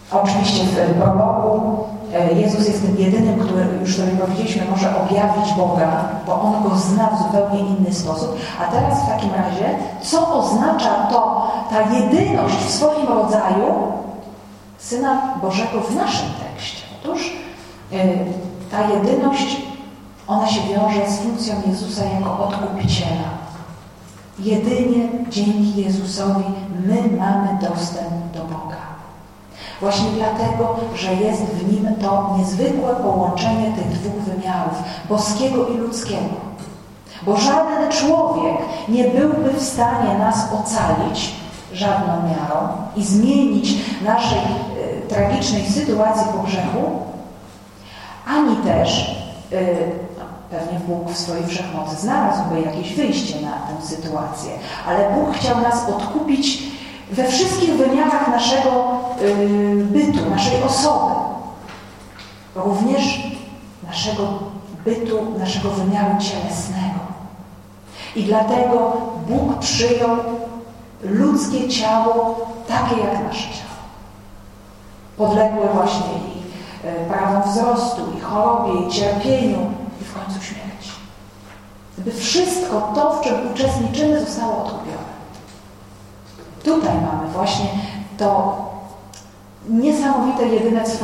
Oczywiście w prologu Jezus jest tym jedynym, który, już sobie powiedzieliśmy, może objawić Boga, bo On Go zna w zupełnie inny sposób. A teraz w takim razie, co oznacza ta jedyność w swoim rodzaju Syna Bożego w naszym tekście? Otóż ta jedyność, ona się wiąże z funkcją Jezusa jako odkupiciela. Jedynie dzięki Jezusowi my mamy dostęp do Boga. Właśnie dlatego, że jest w Nim to niezwykłe połączenie tych dwóch wymiarów, boskiego i ludzkiego. Bo żaden człowiek nie byłby w stanie nas ocalić żadną miarą i zmienić naszej tragicznej sytuacji po grzechu, ani też pewnie Bóg w swojej wszechmocy znalazłby jakieś wyjście na tę sytuację, ale Bóg chciał nas odkupić we wszystkich wymiarach naszego bytu, naszej osoby. Również naszego bytu, naszego wymiaru cielesnego. I dlatego Bóg przyjął ludzkie ciało takie jak nasze ciało. Podległe właśnie i prawom wzrostu, i chorobie, i cierpieniu, i w końcu śmierci. By wszystko to, w czym uczestniczymy, zostało odkupione. Tutaj mamy właśnie to niesamowite, jedyna w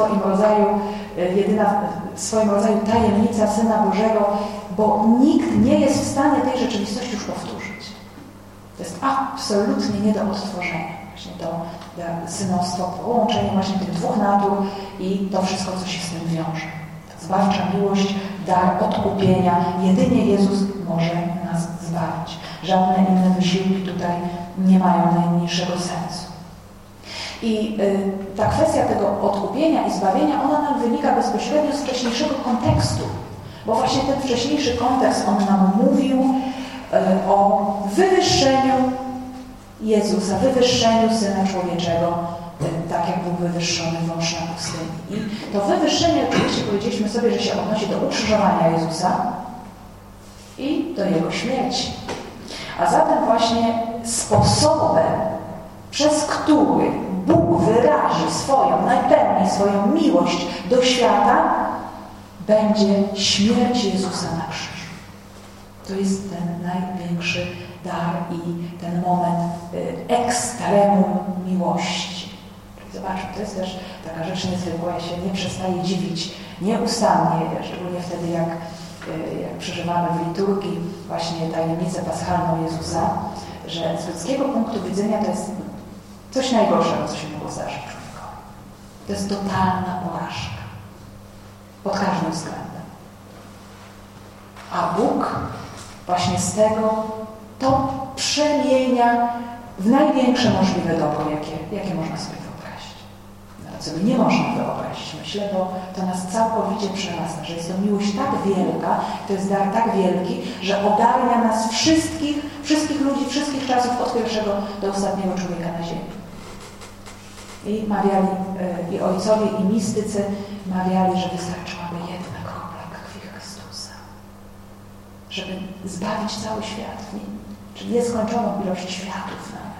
swoim rodzaju tajemnica Syna Bożego, bo nikt nie jest w stanie tej rzeczywistości już powtórzyć. To jest absolutnie nie do odtworzenia. Właśnie to synostwo, połączenie właśnie tych dwóch natur i to wszystko, co się z tym wiąże. Zbawcza miłość, dar odkupienia. Jedynie Jezus może nas zbawić. Żadne inne wysiłki tutaj nie mają najmniejszego sensu. I ta kwestia tego odkupienia i zbawienia, ona nam wynika bezpośrednio z wcześniejszego kontekstu. Bo właśnie ten wcześniejszy kontekst, on nam mówił o wywyższeniu Jezusa, wywyższeniu Syna Człowieczego, tak jak był wywyższony wąż na pustyni. I to wywyższenie, oczywiście powiedzieliśmy sobie, że się odnosi do ukrzyżowania Jezusa i do Jego śmierci. A zatem właśnie sposobem, przez który Bóg wyrazi najpełniej swoją miłość do świata, będzie śmierć Jezusa na krzyżu. To jest ten największy dar i ten moment ekstremum miłości. Zobaczmy, to jest też taka rzecz niezwykła. Ja się nie przestaję dziwić nieustannie, szczególnie wtedy, jak przeżywamy w liturgii właśnie tajemnicę paschalną Jezusa, że z ludzkiego punktu widzenia to jest coś najgorszego, co się mogło zdarzyć człowiekowi. To jest totalna porażka. Pod każdym względem. A Bóg właśnie z tego to przemienia w największe możliwe dobro, jakie można sobie wyobrazić. Nawet sobie nie można wyobrazić, myślę, bo to nas całkowicie przerasta, że jest to miłość tak wielka, to jest dar tak wielki, że ogarnia nas wszystkich ludzi, wszystkich czasów, od pierwszego do ostatniego człowieka na ziemi. I mawiali i ojcowie, i mistycy mawiali, że wystarczyłaby jedna kropla krwi Chrystusa, żeby zbawić cały świat, czyli nieskończoną ilość światów nawet.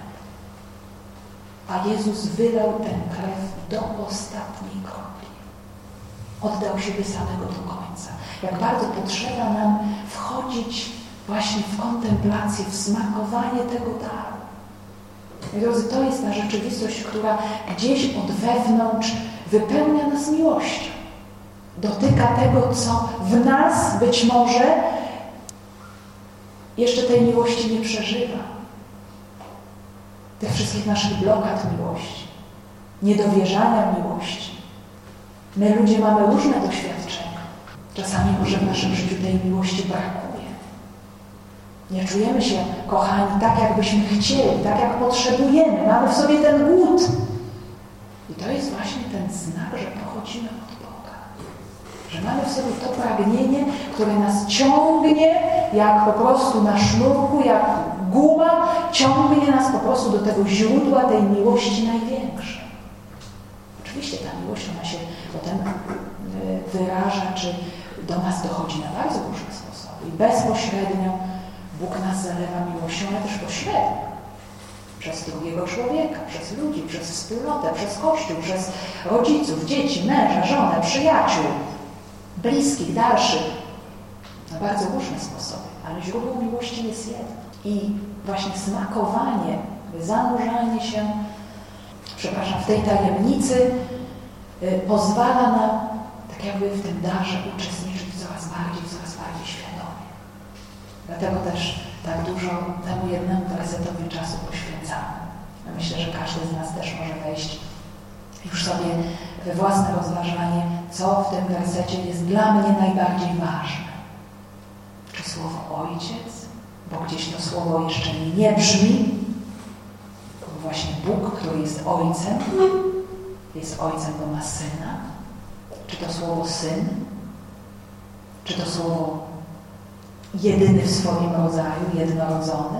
A Jezus wylał tę krew do ostatniej kropli. Oddał siebie samego do końca. Jak bardzo potrzeba nam wchodzić właśnie w kontemplację, w smakowanie tego daru. Drodzy, to jest ta rzeczywistość, która gdzieś od wewnątrz wypełnia nas miłością. Dotyka tego, co w nas być może jeszcze tej miłości nie przeżywa. Tych wszystkich naszych blokad miłości, niedowierzania miłości. My ludzie mamy różne doświadczenia. Czasami może w naszym życiu tej miłości brakuje. Nie czujemy się kochani tak, jakbyśmy chcieli, tak jak potrzebujemy. Mamy w sobie ten głód. I to jest właśnie ten znak, że pochodzimy od Boga. Że mamy w sobie to pragnienie, które nas ciągnie jak po prostu na sznurku, jak guma, ciągnie nas po prostu do tego źródła tej miłości największej. Oczywiście ta miłość, ona się potem wyraża, czy do nas dochodzi na bardzo różne sposoby. I bezpośrednio Bóg nas zalewa miłością, ale też pośrednio. przez drugiego człowieka, przez ludzi, przez wspólnotę, przez Kościół, przez rodziców, dzieci, męża, żonę, przyjaciół, bliskich, dalszych, na bardzo różne sposoby, ale źródło miłości jest jedno. I właśnie smakowanie, zanurzanie się, w tej tajemnicy pozwala nam tak jakby w tym darze uczestniczyć coraz bardziej świadomie. Dlatego też tak dużo temu jednemu wersetowi czasu poświęcamy. Myślę, że każdy z nas też może wejść już sobie we własne rozważanie, co w tym wersecie jest dla mnie najbardziej ważne. Czy słowo Ojciec? Bo gdzieś to słowo jeszcze nie brzmi. Właśnie Bóg, który jest Ojcem, bo ma Syna. Czy to słowo Syn? Czy to słowo jedyny w swoim rodzaju, jednorodzony?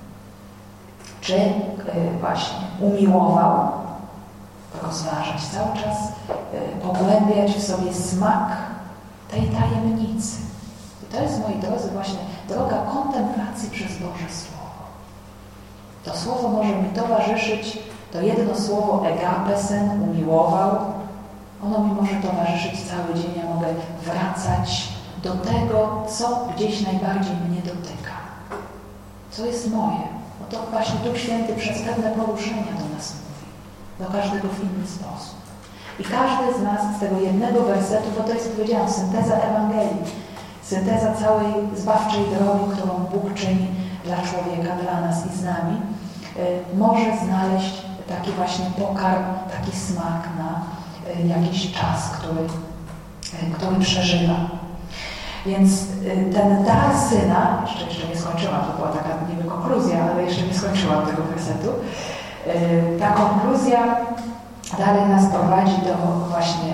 Czy właśnie umiłował? Rozważać cały czas, pogłębiać w sobie smak tej tajemnicy. I to jest, moi drodzy, właśnie droga kontemplacji przez Boże Słowo. To słowo może mi towarzyszyć, to jedno słowo egapesen, umiłował, ono mi może towarzyszyć cały dzień. Ja mogę wracać do tego, co gdzieś najbardziej mnie dotyka. Co jest moje. No to właśnie Duch Święty przez pewne poruszenia do nas mówi. Do każdego w inny sposób. I każdy z nas z tego jednego wersetu, bo to jest, powiedziałam, synteza Ewangelii, synteza całej zbawczej drogi, którą Bóg czyni dla człowieka, dla nas i z nami, może znaleźć taki właśnie pokarm, taki smak na jakiś czas, który przeżywa. Więc ten dar Syna, jeszcze nie skończyłam, to była taka niby konkluzja, ale jeszcze nie skończyłam tego wersetu. Ta konkluzja dalej nas prowadzi do właśnie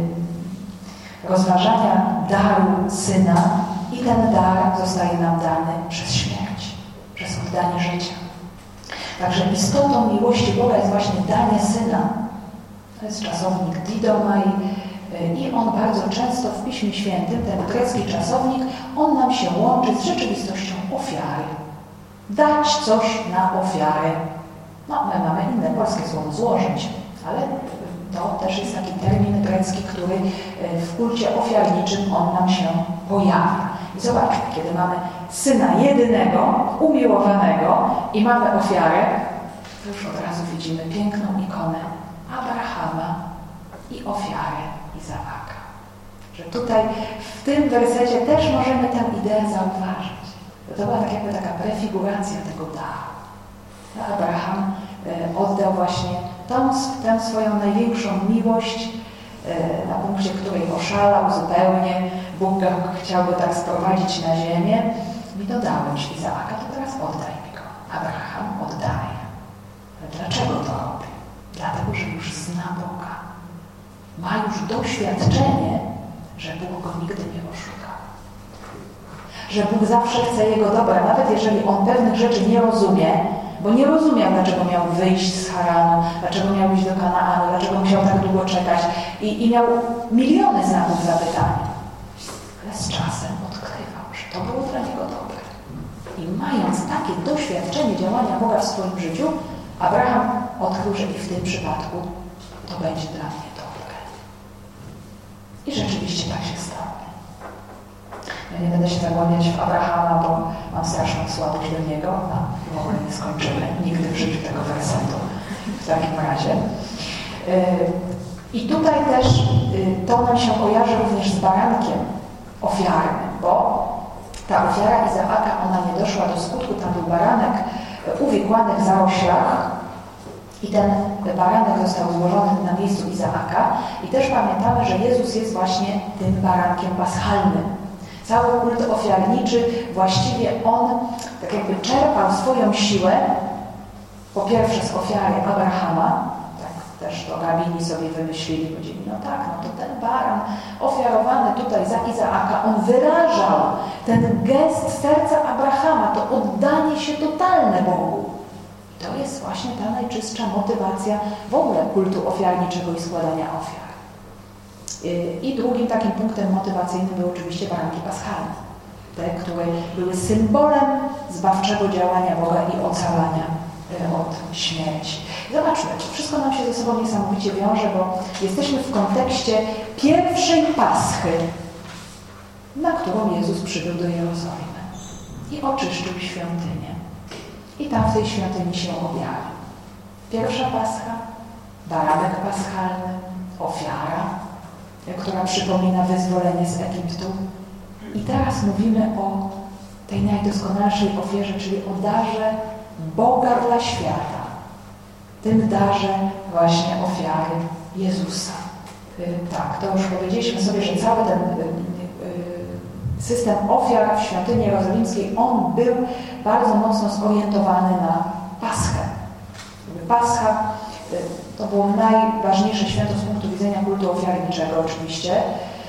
rozważania daru Syna i ten dar zostaje nam dany przez śmierć, przez oddanie życia. Także istotą miłości Boga jest właśnie danie Syna. To jest czasownik didomai i on bardzo często w Piśmie Świętym, ten grecki czasownik, on nam się łączy z rzeczywistością ofiary. Dać coś na ofiarę. No, my mamy inne polskie słowo, złożyć, ale to też jest taki termin grecki, który w kulcie ofiarniczym on nam się pojawia. I zobaczmy, kiedy mamy Syna jedynego, umiłowanego i mamy ofiarę, to już od razu widzimy piękną ikonę Abrahama i ofiarę Izaaka. Że tutaj w tym wersecie też możemy tę ideę zauważyć. To była tak jakby taka prefiguracja tego daru. Abraham oddał właśnie tę swoją największą miłość, na punkcie której oszalał zupełnie. Bóg chciał go tak sprowadzić na ziemię. I dodałem Ci Izaaka, to teraz oddaj mi go. Abraham oddaje. Ale dlaczego to robi? Dlatego, że już zna Boga. Ma już doświadczenie, że Bóg go nigdy nie oszuka. Że Bóg zawsze chce jego dobra, nawet jeżeli on pewnych rzeczy nie rozumie, bo nie rozumiał, dlaczego miał wyjść z Haranu, dlaczego miał iść do Kanaanu, dlaczego musiał tak długo czekać i miał miliony znaków zapytania. Ale z czasem odkrywał, że to było dla niego dobre. I mając takie doświadczenie działania Boga w swoim życiu, Abraham odkrył, że i w tym przypadku to będzie dla mnie dobre. I rzeczywiście tak się stało. Ja nie będę się zagłębiać w Abrahama, bo mam straszną słabość do niego. No, w ogóle nie skończymy nigdy w życiu tego wersetu. W takim razie. I tutaj też to nam się kojarzy również z barankiem ofiarnym, bo ta ofiara Izaaka, ona nie doszła do skutku. Tam był baranek uwikłany w zaroślach i ten baranek został złożony na miejscu Izaaka. I też pamiętamy, że Jezus jest właśnie tym barankiem paschalnym. Cały kult ofiarniczy, właściwie on tak jakby czerpał swoją siłę, po pierwsze z ofiary Abrahama, tak też to rabini sobie wymyślili, powiedzieli, no tak, no to ten baran ofiarowany tutaj za Izaaka, on wyrażał ten gest serca Abrahama, to oddanie się totalne Bogu. To jest właśnie ta najczystsza motywacja w ogóle kultu ofiarniczego i składania ofiar. I drugim takim punktem motywacyjnym były oczywiście baranki paschalne. Te, które były symbolem zbawczego działania Boga i ocalania od śmierci. Zobaczmy, wszystko nam się ze sobą niesamowicie wiąże, bo jesteśmy w kontekście pierwszej Paschy, na którą Jezus przybył do Jerozolimy i oczyszczył świątynię. I tam w tej świątyni się objawił. Pierwsza Pascha, baranek paschalny, ofiara, która przypomina wyzwolenie z Egiptu. I teraz mówimy o tej najdoskonalszej ofierze, czyli o darze Boga dla świata. Tym darze właśnie ofiary Jezusa. Tak, to już powiedzieliśmy sobie, że cały ten system ofiar w świątyni jerozolimskiej, on był bardzo mocno zorientowany na Paschę. Pascha to było najważniejsze święto z punktu widzenia kultu ofiarniczego oczywiście.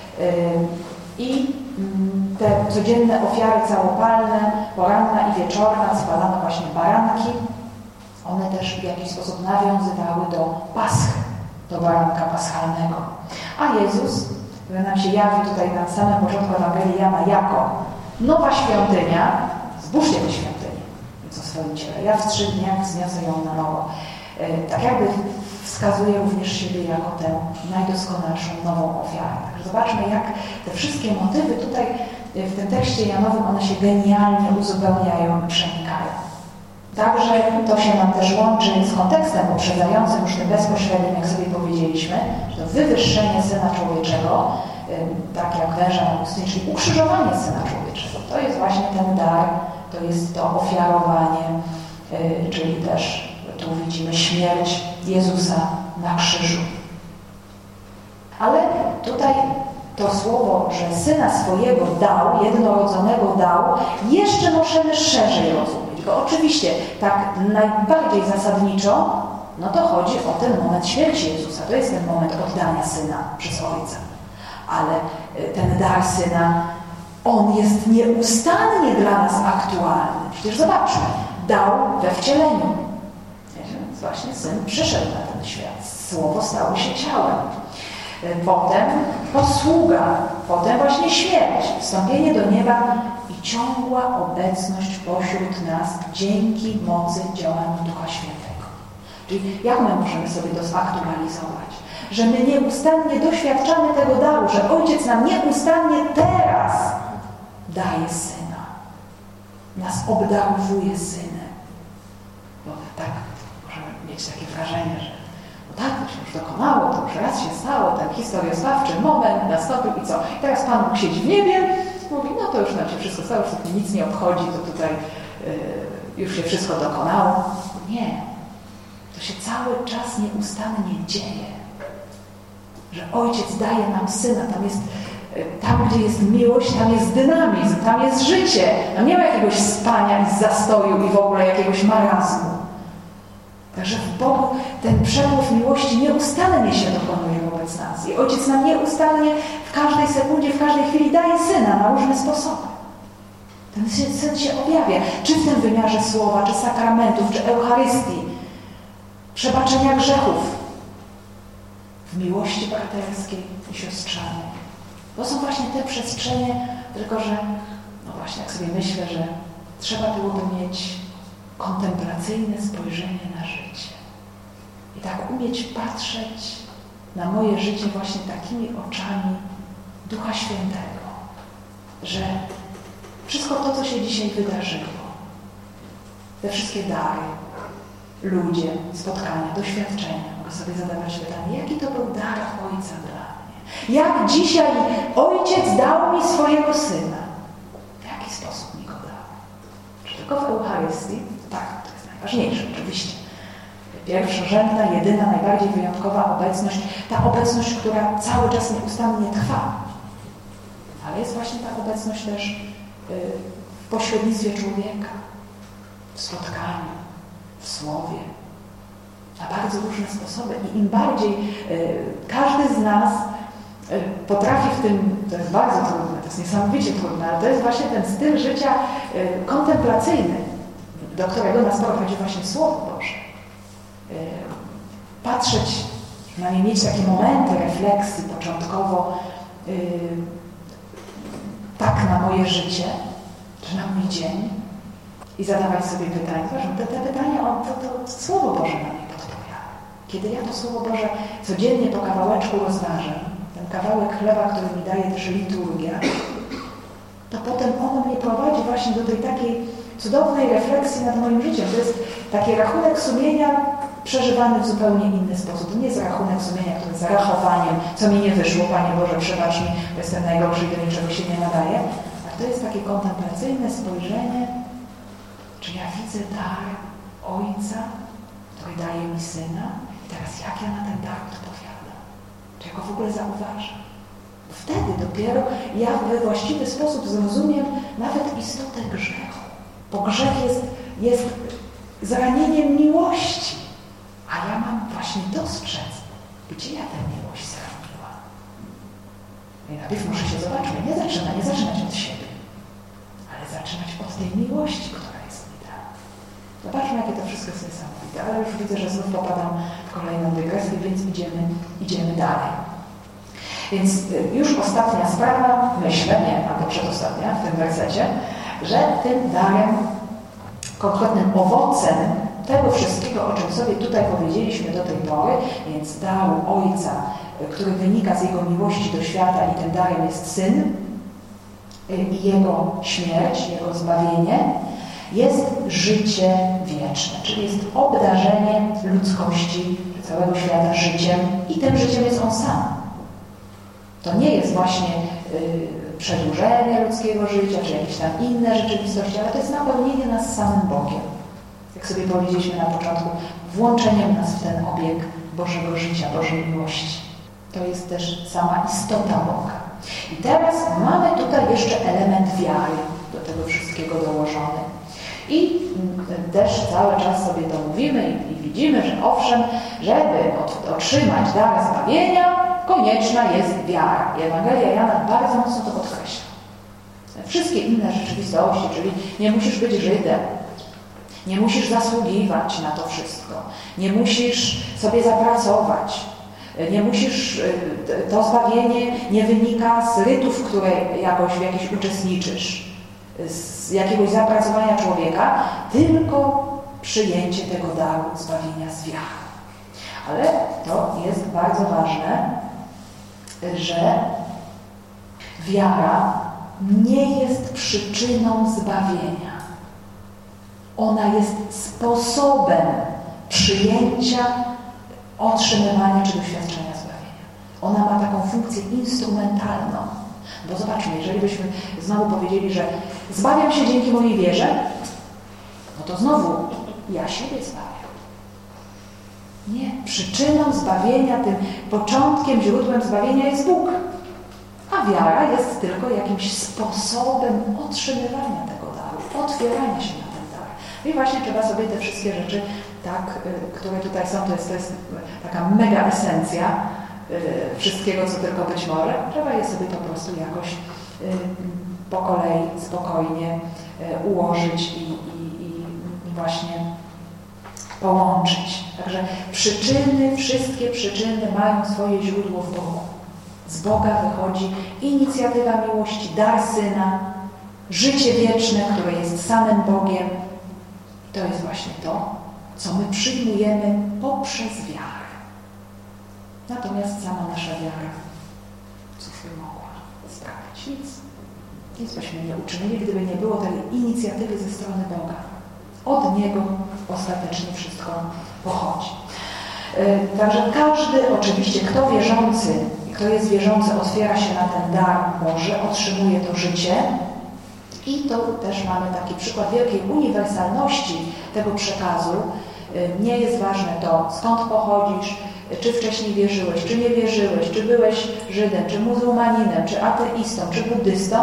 I te codzienne ofiary całopalne, poranna i wieczorna, składano właśnie baranki. One też w jakiś sposób nawiązywały do Paschy, do baranka paschalnego. A Jezus, który nam się jawi tutaj na samym początku Ewangelii Jana jako nowa świątynia, zbóżcie tę świątynię, co w swoim ciele. Ja w 3 dniach wzniosę ją na nowo. Tak jakby wskazuje również siebie jako tę najdoskonalszą nową ofiarę. Także zobaczmy, jak te wszystkie motywy tutaj w tym tekście Janowym, one się genialnie uzupełniają i przenikają. Także to się nam też łączy z kontekstem poprzedzającym już tym bezpośrednim, jak sobie powiedzieliśmy, to wywyższenie Syna Człowieczego, tak jak węża na pustyni, czyli ukrzyżowanie Syna Człowieczego. To jest właśnie ten dar, to jest to ofiarowanie, czyli też tu widzimy śmierć Jezusa na krzyżu. Ale tutaj to słowo, że Syna swojego dał, jednorodzonego dał, jeszcze możemy szerzej rozumieć. Bo oczywiście tak najbardziej zasadniczo, no to chodzi o ten moment śmierci Jezusa. To jest ten moment oddania Syna przez Ojca. Ale ten dar Syna, on jest nieustannie dla nas aktualny. Przecież zobaczmy, dał we wcieleniu. Właśnie Syn przyszedł na ten świat. Słowo stało się ciałem. Potem posługa, potem właśnie śmierć, wstąpienie do nieba i ciągła obecność pośród nas dzięki mocy działania Ducha Świętego. Czyli jak my możemy sobie to zaktualizować? Że my nieustannie doświadczamy tego daru, że Ojciec nam nieustannie teraz daje Syna. Nas obdarowuje Synem. Bo tak możemy mieć takie wrażenie, że no tak, to się już dokonało, to już raz się stało, ten historioznawczy moment nastąpił i co? I teraz Pan Bóg siedzi w niebie, mówi, no to już nam się wszystko stało, już mnie nic nie obchodzi, to tutaj już się wszystko dokonało. Nie. To się cały czas nieustannie dzieje. Że Ojciec daje nam Syna, tam gdzie jest miłość, tam jest dynamizm, tam jest życie. Tam nie ma jakiegoś spania i zastoju i w ogóle jakiegoś marazmu. Także w Bogu ten przepływ miłości nieustannie się dokonuje wobec nas. I Ojciec nam nieustannie w każdej sekundzie, w każdej chwili daje Syna na różne sposoby. Ten Syn się objawia, czy w tym wymiarze słowa, czy sakramentów, czy Eucharystii, przebaczenia grzechów, w miłości braterskiej i siostrzanej. To są właśnie te przestrzenie, tylko że, no właśnie, jak sobie myślę, że trzeba byłoby mieć kontemplacyjne spojrzenie na życie. I tak umieć patrzeć na moje życie właśnie takimi oczami Ducha Świętego, że wszystko to, co się dzisiaj wydarzyło, te wszystkie dary, ludzie, spotkania, doświadczenia, mogę sobie zadawać pytanie, jaki to był dar Ojca dla mnie? Jak dzisiaj Ojciec dał mi swojego Syna? W jaki sposób mi go dał? Czy tylko w Eucharystii? Tak, to jest najważniejsze, oczywiście. Pierwszorzędna, jedyna, najbardziej wyjątkowa obecność, ta obecność, która cały czas nieustannie trwa. Ale jest właśnie ta obecność też w pośrednictwie człowieka, w spotkaniu, w słowie, na bardzo różne sposoby. I im bardziej każdy z nas potrafi w tym, to jest bardzo trudne, to jest niesamowicie trudne, ale to jest właśnie ten styl życia kontemplacyjny, do którego nas prowadzi właśnie Słowo Boże. Patrzeć, przynajmniej mieć takie momenty refleksji początkowo tak na moje życie, czy na mój dzień, i zadawać sobie pytania. Te pytania, to Słowo Boże na mnie podpowiada. Kiedy ja to Słowo Boże codziennie po kawałeczku rozważę, ten kawałek chleba, który mi daje też liturgia, to potem ono mnie prowadzi właśnie do tej takiej cudownej refleksji nad moim życiem. To jest taki rachunek sumienia przeżywany w zupełnie inny sposób. To nie jest rachunek sumienia, który jest rachowaniem, co mi nie wyszło, Panie Boże, przebacz mi, bo jestem najgorszy i do niczego się nie nadaje. A to jest takie kontemplacyjne spojrzenie, czy ja widzę dar Ojca, który daje mi Syna, i teraz jak ja na ten dar odpowiadam? Czy ja go w ogóle zauważam? Wtedy dopiero ja we właściwy sposób zrozumiem nawet istotę grzechu. Bo grzech jest zranieniem miłości. A ja mam właśnie dostrzec, gdzie ja tę miłość zraniłam. I najpierw muszę się zobaczyć, nie zaczynać od siebie, ale zaczynać od tej miłości, która jest mi dana. Zobaczmy, jakie to wszystko jest niesamowite. Ale już widzę, że znów popadam w kolejną dygresję, więc idziemy dalej. Więc już ostatnia sprawa, myślę, nie, albo przedostatnia w tym wersecie, że tym darem, konkretnym owocem tego wszystkiego, o czym sobie tutaj powiedzieliśmy do tej pory, więc daru Ojca, który wynika z Jego miłości do świata i tym darem jest Syn i Jego śmierć, Jego zbawienie, jest życie wieczne, czyli jest obdarzenie ludzkości, całego świata życiem i tym życiem jest On sam. To nie jest właśnie przedłużenie ludzkiego życia, czy jakieś tam inne rzeczywistości, ale to jest napełnienie nas samym Bogiem. Jak sobie powiedzieliśmy na początku, włączeniem nas w ten obieg Bożego życia, Bożej miłości. To jest też sama istota Boga. I teraz mamy tutaj jeszcze element wiary do tego wszystkiego dołożony. I też cały czas sobie to mówimy i widzimy, że owszem, żeby otrzymać dar zbawienia, konieczna jest wiara. I Ewangelia Jana bardzo mocno to podkreśla. Wszystkie inne rzeczywistości, czyli nie musisz być Żydem, nie musisz zasługiwać na to wszystko, nie musisz sobie zapracować, nie musisz, to zbawienie nie wynika z rytów, w które w jakichś uczestniczysz, z jakiegoś zapracowania człowieka, tylko przyjęcie tego daru zbawienia z wiarą. Ale to jest bardzo ważne, że wiara nie jest przyczyną zbawienia. Ona jest sposobem przyjęcia, otrzymywania czy doświadczenia zbawienia. Ona ma taką funkcję instrumentalną. Bo zobaczmy, jeżeli byśmy znowu powiedzieli, że zbawiam się dzięki mojej wierze, no to znowu ja siebie zbawiam. Nie. Przyczyną zbawienia, tym początkiem, źródłem zbawienia jest Bóg. A wiara jest tylko jakimś sposobem otrzymywania tego daru, otwierania się na ten dar. I właśnie trzeba sobie te wszystkie rzeczy, tak, które tutaj są, to jest taka mega esencja wszystkiego, co tylko być może. Trzeba je sobie po prostu jakoś po kolei, spokojnie ułożyć i właśnie połączyć. Także wszystkie przyczyny mają swoje źródło w Bogu. Z Boga wychodzi inicjatywa miłości, dar Syna, życie wieczne, które jest samym Bogiem. I to jest właśnie to, co my przyjmujemy poprzez wiarę. Natomiast sama nasza wiara, cóż by mogła sprawić? Nic byśmy nie uczynili, gdyby nie było tej inicjatywy ze strony Boga. Od Niego ostatecznie wszystko pochodzi. Także każdy, oczywiście, kto jest wierzący, otwiera się na ten dar Boży, otrzymuje to życie. I to też mamy taki przykład wielkiej uniwersalności tego przekazu. Nie jest ważne to, skąd pochodzisz, czy wcześniej wierzyłeś, czy nie wierzyłeś, czy byłeś Żydem, czy muzułmaninem, czy ateistą, czy buddystą.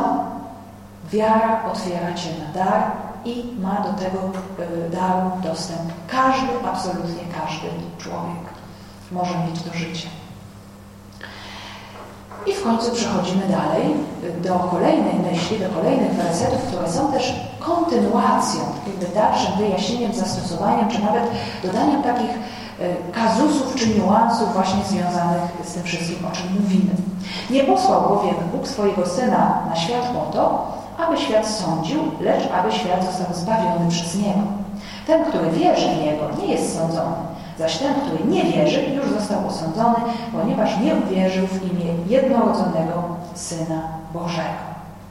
Wiara otwiera cię na dar i ma do tego daru dostęp każdy, absolutnie każdy człowiek może mieć to życie. I w końcu przechodzimy dalej do kolejnej myśli, do kolejnych wersetów, które są też kontynuacją, jakby dalszym wyjaśnieniem, zastosowaniem, czy nawet dodaniem takich kazusów czy niuansów właśnie związanych z tym wszystkim, o czym mówimy. Nie posłał bowiem Bóg swojego Syna na świat po to, aby świat sądził, lecz aby świat został zbawiony przez Niego. Ten, który wierzy w Niego, nie jest sądzony, zaś ten, który nie wierzy, już został osądzony, ponieważ nie uwierzył w imię jednorodzonego Syna Bożego.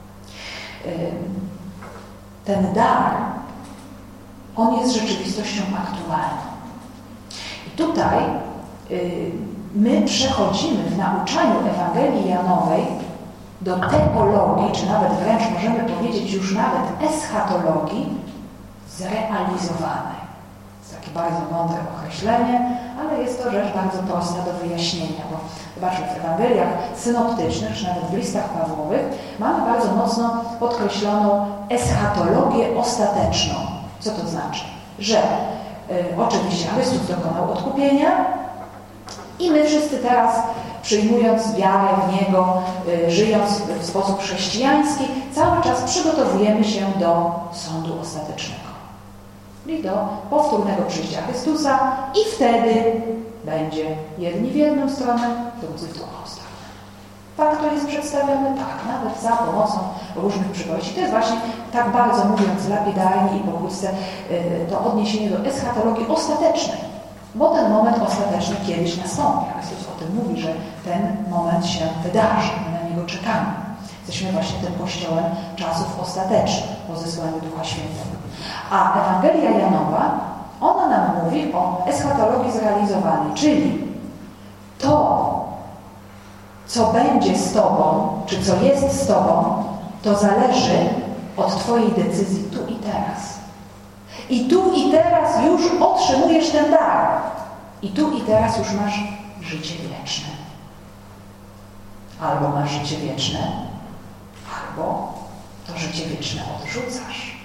Ten dar, on jest rzeczywistością aktualną. I tutaj my przechodzimy w nauczaniu Ewangelii Janowej do teologii, czy nawet wręcz możemy powiedzieć już nawet eschatologii zrealizowanej. To takie bardzo mądre określenie, ale jest to rzecz bardzo prosta do wyjaśnienia, bo zobaczmy, w Ewangeliach synoptycznych, czy nawet w listach Pawłowych mamy bardzo mocno podkreśloną eschatologię ostateczną. Co to znaczy? Że oczywiście Chrystus dokonał odkupienia i my wszyscy teraz, przyjmując wiarę w Niego, żyjąc w sposób chrześcijański, cały czas przygotowujemy się do sądu ostatecznego. Czyli do powtórnego przyjścia Chrystusa i wtedy będzie jedni w jedną stronę, drudzy w drugą stronę. Tak to jest przedstawione? Tak, nawet za pomocą różnych przypowieści. To jest właśnie, tak bardzo mówiąc lapidarnie i pokrótce, to odniesienie do eschatologii ostatecznej. Bo ten moment ostateczny kiedyś nastąpi. Chrystus o tym mówi, że ten moment się wydarzy. My na niego czekamy. Jesteśmy właśnie tym Kościołem czasów ostatecznych po zesłaniu Ducha Świętego. A Ewangelia Janowa, ona nam mówi o eschatologii zrealizowanej, czyli to, co będzie z Tobą, czy co jest z Tobą, to zależy od Twojej decyzji tu i teraz. I tu i teraz już otrzymujesz ten dar. I tu i teraz już masz życie wieczne. Albo masz życie wieczne, albo to życie wieczne odrzucasz.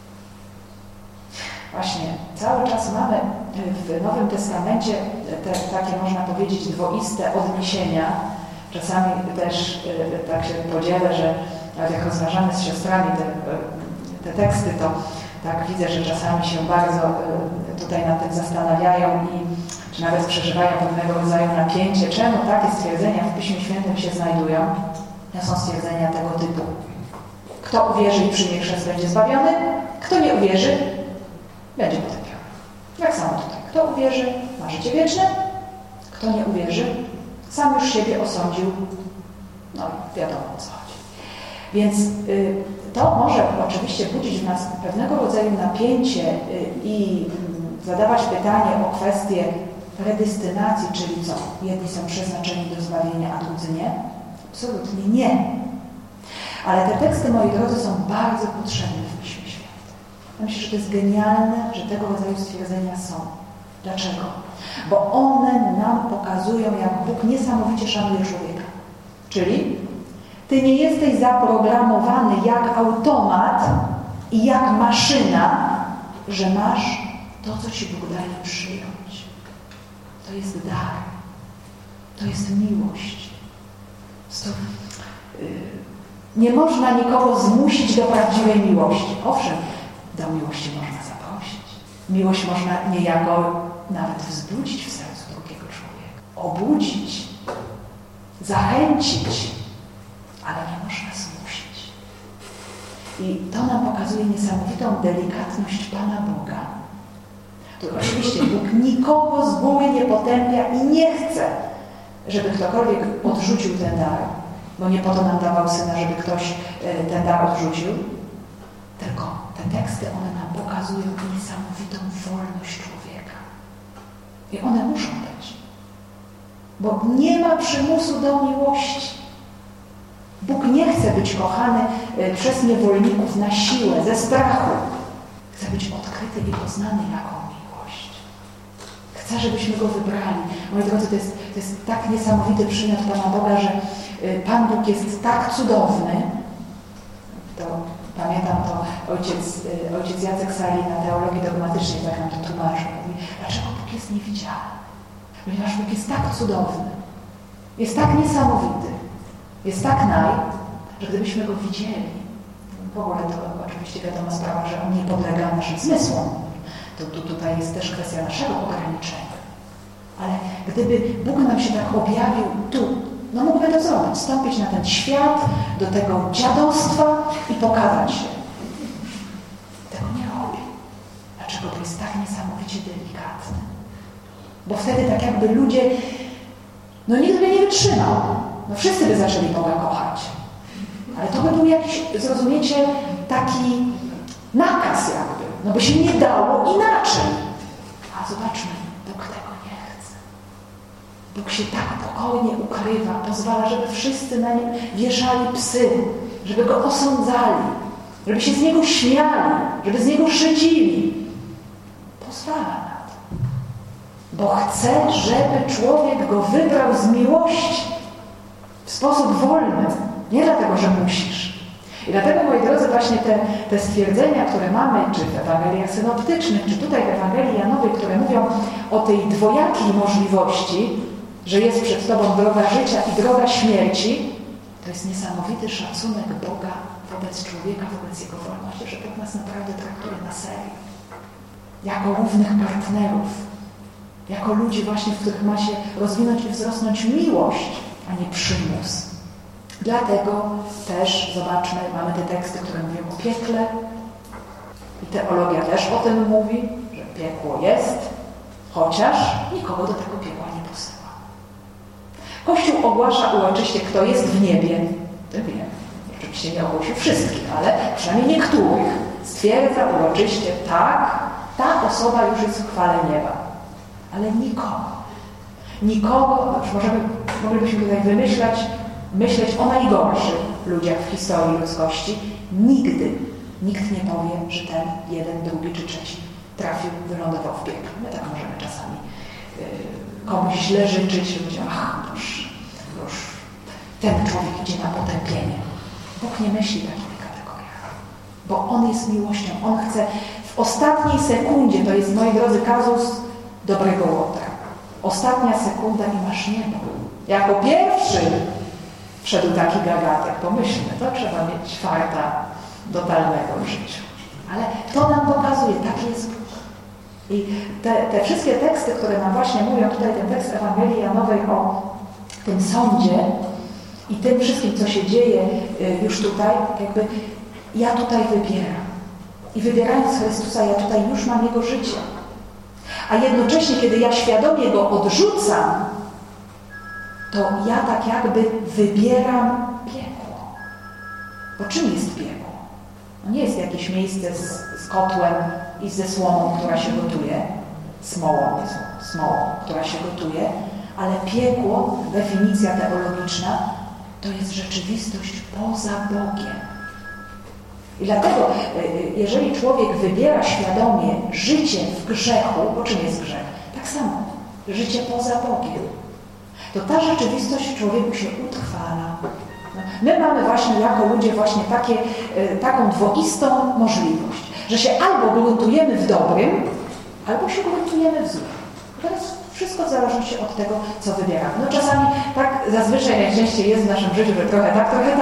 Właśnie cały czas mamy w Nowym Testamencie takie, można powiedzieć, dwoiste odniesienia. Czasami też tak się podzielę, że jak rozważamy z siostrami te teksty, to tak widzę, że czasami się bardzo tutaj nad tym zastanawiają czy nawet przeżywają pewnego rodzaju napięcie. Czemu takie stwierdzenia w Piśmie Świętym się znajdują? To są stwierdzenia tego typu. Kto uwierzy i przyjmie chrzest, będzie zbawiony. Kto nie uwierzy, będzie potępiony. Tak samo tutaj. Kto uwierzy, ma życie wieczne. Kto nie uwierzy, sam już siebie osądził. No wiadomo, o co chodzi. Więc to może oczywiście budzić w nas pewnego rodzaju napięcie i zadawać pytanie o kwestię predestynacji, czyli co? Jedni są przeznaczeni do zbawienia, a drudzy nie? Absolutnie nie. Ale te teksty, moi drodzy, są bardzo potrzebne w Piśmie Świętym. Myślę, że to jest genialne, że tego rodzaju stwierdzenia są. Dlaczego? Bo one nam pokazują, jak Bóg niesamowicie szanuje człowieka. Czyli ty nie jesteś zaprogramowany jak automat i jak maszyna, że masz to, co ci Bóg daje, przyjąć. To jest dar. To jest miłość. Nie można nikogo zmusić do prawdziwej miłości. Owszem, do miłości można zaprosić. Miłość można niejako nawet wzbudzić w sercu drugiego człowieka. Obudzić. Zachęcić. Ale nie można zmusić. I to nam pokazuje niesamowitą delikatność Pana Boga. To oczywiście Bóg nikogo z góry nie potępia i nie chce, żeby ktokolwiek odrzucił ten dar, bo nie po to nam dawał Syna, żeby ktoś ten dar odrzucił. Tylko te teksty, one nam pokazują niesamowitą wolność człowieka. I one muszą być. Bo nie ma przymusu do miłości. Bóg nie chce być kochany przez niewolników na siłę, ze strachu. Chce być odkryty i poznany jako miłość. Chce, żebyśmy Go wybrali. Moi drodzy, to jest tak niesamowity przymiot Pana Boga, że Pan Bóg jest tak cudowny. To pamiętam to ojciec Jacek Sali na teologii dogmatycznej tak nam to tłumaczył. Mówi, dlaczego Bóg jest niewidzialny? Ponieważ Bóg jest tak cudowny. Jest tak niesamowity. Jest tak że gdybyśmy Go widzieli, w ogóle to oczywiście wiadoma sprawa, że On nie podlega naszym zmysłom. Tutaj jest też kwestia naszego ograniczenia. Ale gdyby Bóg nam się tak objawił tu, no mógłby żeby to zrobić, wstąpić na ten świat, do tego dziadostwa i pokazać się. Tego nie robi. Dlaczego? To jest tak niesamowicie delikatne. Bo wtedy tak jakby ludzie, nikt by nie wytrzymał. Wszyscy by zaczęli Boga kochać. Ale to by był jakiś, zrozumiecie, taki nakaz jakby. By się nie dało inaczej. A zobaczmy, Bóg tego nie chce. Bóg się tak spokojnie ukrywa, pozwala, żeby wszyscy na nim wieszali psy, żeby go osądzali, żeby się z niego śmiali, żeby z niego szydzili. Pozwala na to. Bo chce, żeby człowiek go wybrał z miłości w sposób wolny. Nie dlatego, że musisz. I dlatego, moi drodzy, właśnie te stwierdzenia, które mamy, czy w Ewangeliach synoptycznych, czy tutaj w Ewangelii Janowej, które mówią o tej dwojakiej możliwości, że jest przed Tobą droga życia i droga śmierci, to jest niesamowity szacunek Boga wobec człowieka, wobec jego wolności, że Bóg nas naprawdę traktuje na serio. Jako równych partnerów. Jako ludzi właśnie, w których ma się rozwinąć i wzrosnąć miłość, a nie przymus. Dlatego też, zobaczmy, mamy te teksty, które mówią o piekle. I teologia też o tym mówi, że piekło jest, chociaż nikogo do tego piekła nie posyła. Kościół ogłasza uroczyście, kto jest w niebie. To wiem, oczywiście nie ogłosił wszystkich, ale przynajmniej niektórych. Stwierdza uroczyście, tak, ta osoba już jest w chwale nieba. Ale nikogo, moglibyśmy tutaj myśleć o najgorszych ludziach w historii ludzkości. Nikt nie powie, że ten jeden, drugi czy trzeci wylądował w piekle. My tak możemy czasami komuś źle życzyć, że powiedział, już ten człowiek idzie na potępienie. Bóg nie myśli w takich kategoriach. Bo On jest miłością. On chce w ostatniej sekundzie, to jest, moi drodzy, kazus dobrego Łotra. Ostatnia sekunda i masz niebo. Jako pierwszy wszedł taki gagatek. Pomyślmy, to trzeba mieć farta totalnego w życiu. Ale to nam pokazuje, taki jest Bóg. I te wszystkie teksty, które nam właśnie mówią, tutaj ten tekst Ewangelii Janowej o tym sądzie i tym wszystkim, co się dzieje już tutaj, jakby ja tutaj wybieram. I wybierając Chrystusa, ja tutaj już mam Jego życie. A jednocześnie, kiedy ja świadomie Go odrzucam, to ja tak jakby wybieram piekło. Bo czym jest piekło? Nie jest jakieś miejsce z kotłem i ze słomą, która się gotuje. Smołą, która się gotuje. Ale piekło, definicja teologiczna, to jest rzeczywistość poza Bogiem. I dlatego, jeżeli człowiek wybiera świadomie życie w grzechu, bo czym jest grzech? Tak samo, życie poza Bogiem. To ta rzeczywistość w człowieku się utrwala. My mamy właśnie jako ludzie właśnie taką dwoistą możliwość, że się albo gruntujemy w dobrym, albo się gruntujemy w złym. Teraz wszystko w zależności od tego, co wybieramy. Czasami tak zazwyczaj najczęściej jest w naszym życiu, że trochę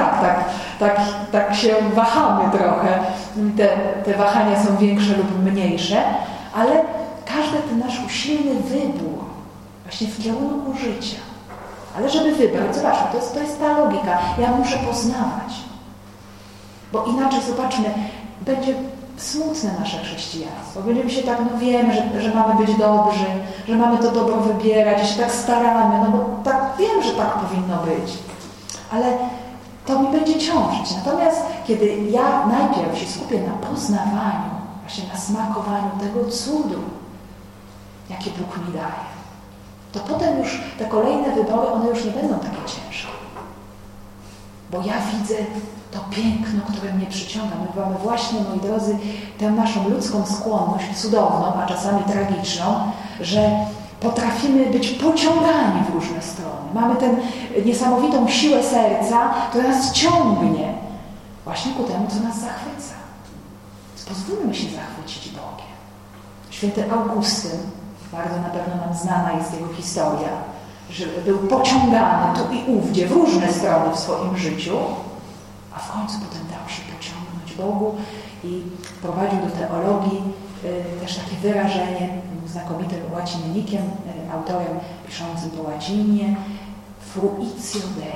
tak się wahamy trochę. Te wahania są większe lub mniejsze, ale każdy ten nasz usilny wybór właśnie w kierunku życia. Ale żeby wybrać, zobaczmy, to jest ta logika. Ja muszę poznawać. Bo inaczej, zobaczmy, będzie smutne nasze chrześcijaństwo. Będziemy się tak, wiemy, że mamy być dobrzy, że mamy to dobro wybierać, że się tak staramy, bo tak wiem, że tak powinno być. Ale to mi będzie ciążyć. Natomiast kiedy ja najpierw się skupię na poznawaniu, właśnie na smakowaniu tego cudu, jaki Bóg mi daje, to potem już te kolejne wybory, one już nie będą takie ciężkie. Bo ja widzę to piękno, które mnie przyciąga. My mamy właśnie, moi drodzy, tę naszą ludzką skłonność, cudowną, a czasami tragiczną, że potrafimy być pociągani w różne strony. Mamy tę niesamowitą siłę serca, która nas ciągnie właśnie ku temu, co nas zachwyca. Więc pozwólmy się zachwycić Bogiem. Święty Augustyn, bardzo na pewno nam znana jest jego historia, że był pociągany tu i ówdzie w różne strony w swoim życiu, a w końcu potem dał się pociągnąć Bogu i prowadził do teologii też takie wyrażenie, znakomitym łacinnikiem, autorem piszącym po łacinie, fruitio Dei,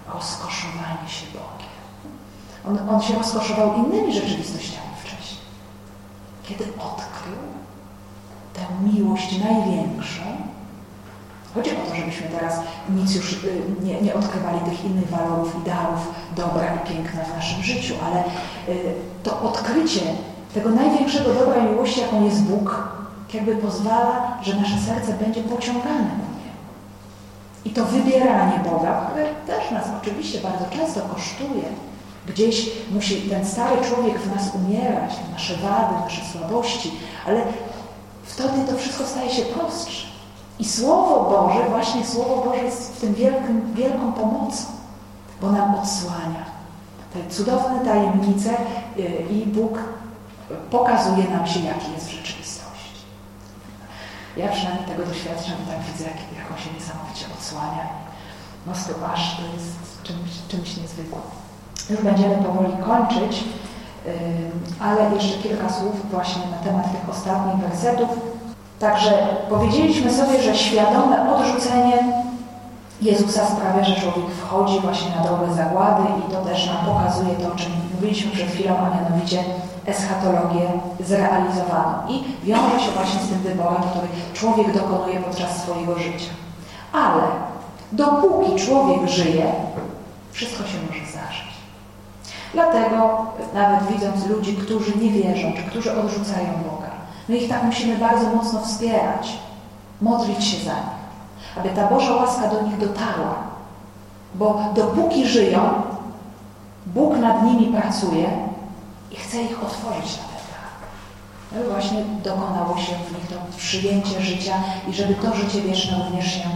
rozkoszowanie się Bogiem. On się rozkoszował innymi rzeczywistościami wcześniej. Kiedy odkrył tę miłość największą, chodzi o to, żebyśmy teraz nic już nie odkrywali tych innych walorów, ideałów dobra i piękna w naszym życiu, ale to odkrycie tego największego dobra i miłości, jaką jest Bóg, jakby pozwala, że nasze serce będzie pociągane ku Niemu. I to wybieranie Boga, które też nas oczywiście bardzo często kosztuje. Gdzieś musi ten stary człowiek w nas umierać, nasze wady, nasze słabości, ale wtedy to wszystko staje się prostsze. I Słowo Boże, właśnie Słowo Boże jest w tym wielką pomocą, bo nam odsłania te cudowne tajemnice i Bóg pokazuje nam się, jaki jest w rzeczywistości. Ja przynajmniej tego doświadczam i tak widzę, jak on się niesamowicie odsłania. No aż to jest czymś niezwykłym. Już będziemy powoli kończyć, ale jeszcze kilka słów właśnie na temat tych ostatnich wersetów. Także powiedzieliśmy sobie, że świadome odrzucenie Jezusa sprawia, że człowiek wchodzi właśnie na drogę zagłady i to też nam pokazuje to, o czym mówiliśmy przed chwilą, a mianowicie eschatologię zrealizowaną. I wiąże się właśnie z tym wyborem, który człowiek dokonuje podczas swojego życia. Ale dopóki człowiek żyje, wszystko się może zdarzyć. Dlatego nawet widząc ludzi, którzy nie wierzą, czy którzy odrzucają Boga, my ich tak musimy bardzo mocno wspierać, modlić się za nich, aby ta Boża łaska do nich dotarła. Bo dopóki żyją, Bóg nad nimi pracuje i chce ich otworzyć na ten dar. No właśnie dokonało się w nich to przyjęcie życia i żeby to życie wieczne również się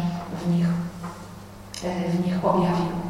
w nich objawiło.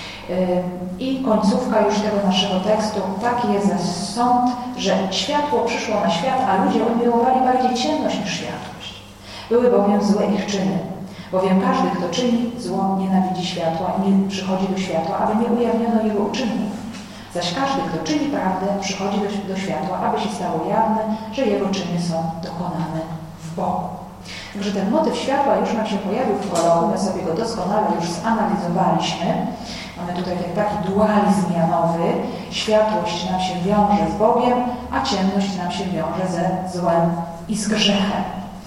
I końcówka już tego naszego tekstu. Taki jest zaś sąd, że światło przyszło na świat, a ludzie umiłowali bardziej ciemność niż światłość. Były bowiem złe ich czyny. Bowiem każdy, kto czyni zło, nienawidzi światła i nie przychodzi do światła, aby nie ujawniono jego uczynków. Zaś każdy, kto czyni prawdę, przychodzi do światła, aby się stało jawne, że jego czyny są dokonane w Bogu. Także ten motyw światła już nam się pojawił w prologu, my sobie go doskonale już zanalizowaliśmy. Mamy tutaj taki dualizm janowy. Światłość nam się wiąże z Bogiem, a ciemność nam się wiąże ze złem i z grzechem.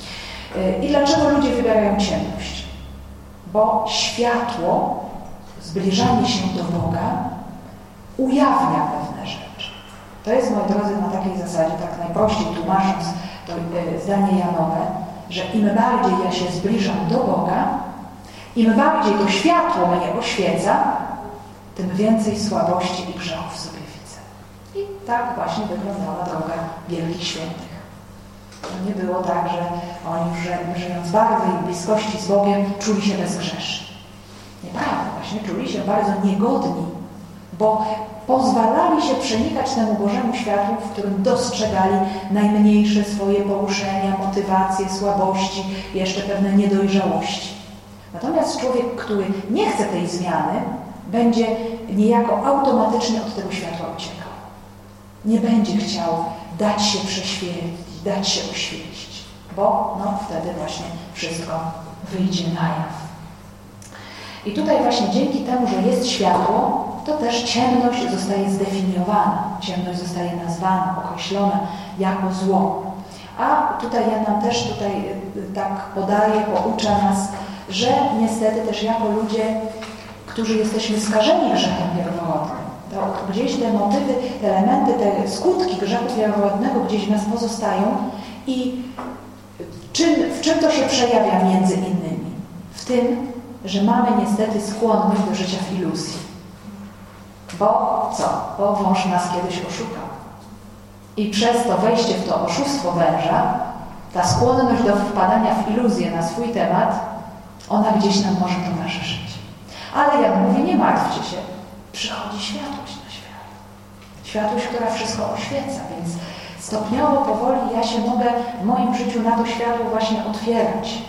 I dlaczego ludzie wybierają ciemność? Bo światło, zbliżanie się do Boga, ujawnia pewne rzeczy. To jest, moi drodzy, na takiej zasadzie, tak najprościej tłumacząc to zdanie janowe, że im bardziej ja się zbliżam do Boga, im bardziej to światło mnie oświeca, tym więcej słabości i grzechów w sobie widzę. I tak właśnie wyglądała droga wielkich świętych. To nie było tak, że oni żyjąc w bardzo bliskości z Bogiem, czuli się bezgrzeszni. Nieprawda, właśnie czuli się bardzo niegodni, bo pozwalali się przenikać temu Bożemu światłu, w którym dostrzegali najmniejsze swoje poruszenia, motywacje, słabości, jeszcze pewne niedojrzałości. Natomiast człowiek, który nie chce tej zmiany, będzie niejako automatycznie od tego światła uciekał. Nie będzie chciał dać się prześwietlić, dać się oświecić, bo wtedy właśnie wszystko wyjdzie na jaw. I tutaj właśnie dzięki temu, że jest światło, to też ciemność zostaje zdefiniowana, ciemność zostaje nazwana, określona jako zło. A tutaj ja nam też tak podaję, poucza nas, że niestety też jako ludzie, którzy jesteśmy skażeni grzechem pierworodnym, to gdzieś te motywy, te elementy, te skutki grzechu pierworodnego gdzieś w nas pozostają i w czym to się przejawia między innymi? W tym, że mamy niestety skłonność do życia w iluzji. Bo co? Bo wąż nas kiedyś oszukał. I przez to wejście w to oszustwo węża, ta skłonność do wpadania w iluzję na swój temat, ona gdzieś nam może towarzyszyć. Ale jak mówię, nie martwcie się. Przychodzi światłość na świat. Światłość, która wszystko oświeca, więc stopniowo, powoli ja się mogę w moim życiu na to światło właśnie otwierać.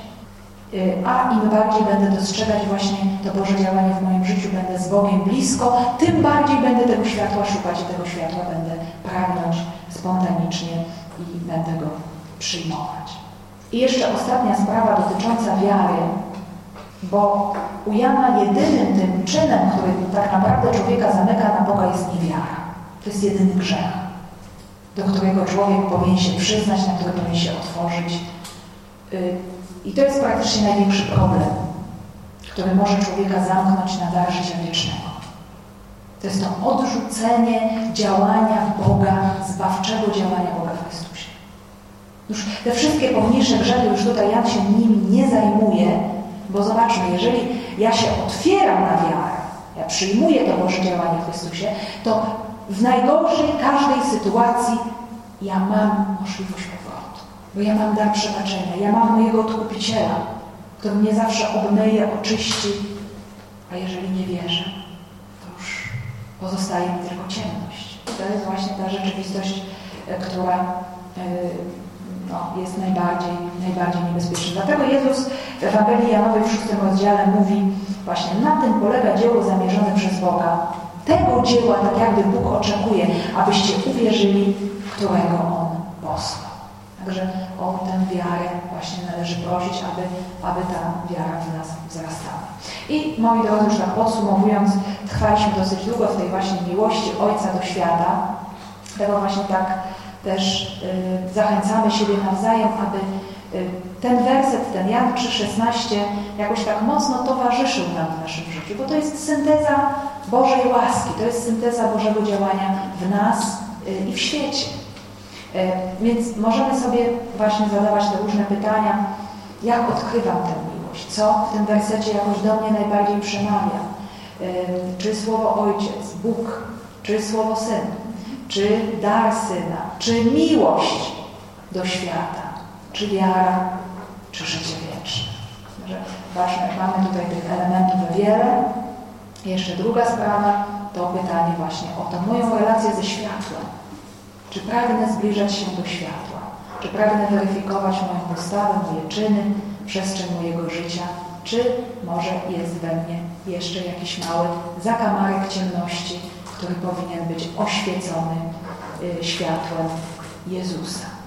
A im bardziej będę dostrzegać właśnie to Boże działanie w moim życiu, będę z Bogiem blisko, tym bardziej będę tego światła szukać i tego światła będę pragnąć spontanicznie i będę go przyjmować. I jeszcze ostatnia sprawa dotycząca wiary, bo u Jana jedynym tym czynem, który naprawdę człowieka zamyka na Boga, jest niewiara. To jest jedyny grzech, do którego człowiek powinien się przyznać, na który powinien się otworzyć. I to jest praktycznie największy problem, który może człowieka zamknąć na dar życia wiecznego. To jest to odrzucenie działania Boga, zbawczego działania Boga w Chrystusie. Już te wszystkie pomniejsze grzechy, już tutaj Jan się nimi nie zajmuje, bo zobaczmy, jeżeli ja się otwieram na wiarę, ja przyjmuję to Boże działanie w Chrystusie, to w najgorszej każdej sytuacji ja mam możliwość powrotu. Bo ja mam dar przebaczenia, ja mam mojego Odkupiciela, który mnie zawsze obmyje, oczyści. A jeżeli nie wierzę, to już pozostaje mi tylko ciemność. To jest właśnie ta rzeczywistość, która jest najbardziej niebezpieczna. Dlatego Jezus w Ewangelii Janowej w 6 rozdziale mówi właśnie: na tym polega dzieło zamierzone przez Boga. Tego dzieła tak jakby Bóg oczekuje, abyście uwierzyli, którego On posłał. Także o tę wiarę właśnie należy prosić, aby ta wiara w nas wzrastała. I moi drodzy, już tak podsumowując, trwaliśmy dosyć długo w tej właśnie miłości Ojca do świata. Tego właśnie tak też zachęcamy siebie nawzajem, aby ten werset, ten Jan 3,16 jakoś tak mocno towarzyszył nam w naszym życiu, bo to jest synteza Bożej łaski, to jest synteza Bożego działania w nas i w świecie. Więc możemy sobie właśnie zadawać te różne pytania, jak odkrywam tę miłość, co w tym wersecie jakoś do mnie najbardziej przemawia, czy słowo Ojciec, Bóg, czy słowo Syn, czy dar Syna, czy miłość do świata, czy wiara, czy życie wieczne. Ważne, mamy tutaj tych elementów wiele. Jeszcze druga sprawa to pytanie właśnie o tą moją relację ze światłem. Czy pragnę zbliżać się do światła? Czy pragnę weryfikować moją postawę, moje czyny, przestrzeń mojego życia? Czy może jest we mnie jeszcze jakiś mały zakamarek ciemności, który powinien być oświecony światłem Jezusa?